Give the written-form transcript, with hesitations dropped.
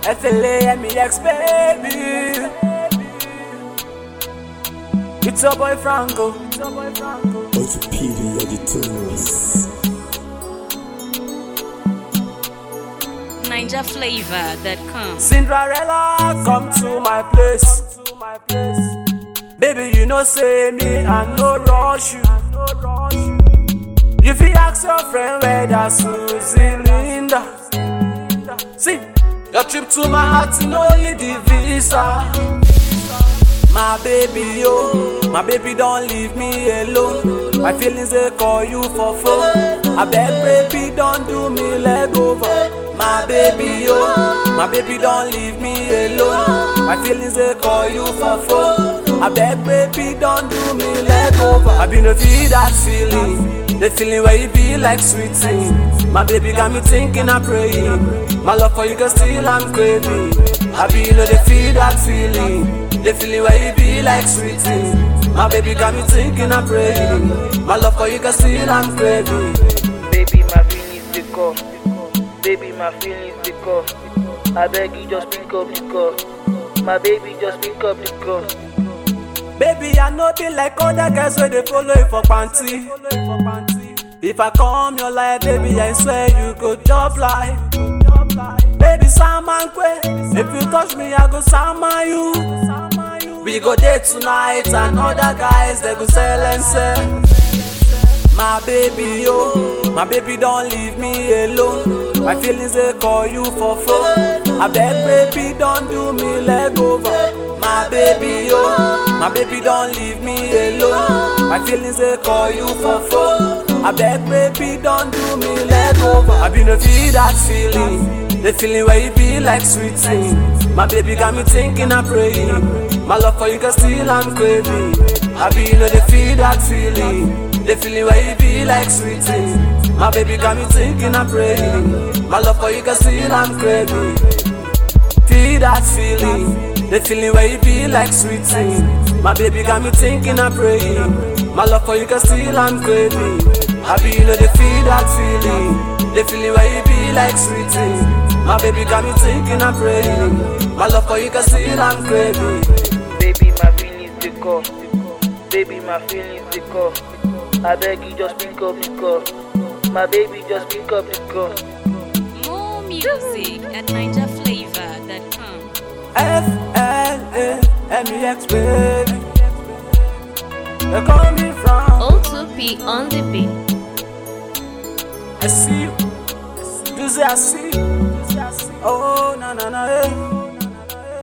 FLA, MEX, baby. It's your boy Franco. Orthopedic editors. NinjaFlavor.com. Cinderella, come to my place. Baby, you know say me, I no rush you. You fi ask your friend where that Susie Linda. See, your trip to my heart, you no need the visa. My baby, yo, my baby don't leave me alone. My feelings they call you for phone. I beg baby don't do me leg over. My baby, yo, my baby don't leave me alone. My feelings they call you for phone. I beg baby don't do me leg over. I been to feel that feeling, the feeling where you be like sweet thing. My baby got me thinking and praying. My love for you can still I'm craving. I been to feel that feeling, the feeling where you be like sweet thing. My baby got me thinking and praying. My love for you can still I'm craving. Baby, my feelings they call. Baby, my feelings they call. I beg you just pick up the call. My baby just pick up the call. Baby, I know be like other guys where they follow you for panty. If I come your life, baby, I swear you go job life. Baby, Saman Kwe, if you touch me, I go Saman you. We go there tonight and other guys, they go sell and sell. My baby, yo, my baby don't leave me alone. My feelings they call you for phone. I beg baby don't do me leg over. My baby, yo, my baby don't leave me alone. My feelings they call you for phone. I beg baby don't do me leg over. I been to feel that feeling, the feeling where you be like sweet thing. My baby got me thinking and praying. My love for you can still I'm craving. I been to feel that feeling, the feeling where you be like sweet thing. My baby got me thinking and praying. My love for you can still I'm craving. Feel that feeling, the feeling where you be like sweet thing. My baby got me thinking and praying. My love for you can still I'm craving. I be feel that feeling, the feeling where you be like sweet thing. My baby got me thinking and praying. My love for you can still I'm craving. Baby, my feelings they call. Baby, my feelings they call. I beg you just pick up the call. My baby just pick up the call. More music at NinjaFlavor.com. FLA, MEX, baby. They call me from. O2P on the beat. I see you. You say I see you. Oh, na na na, eh.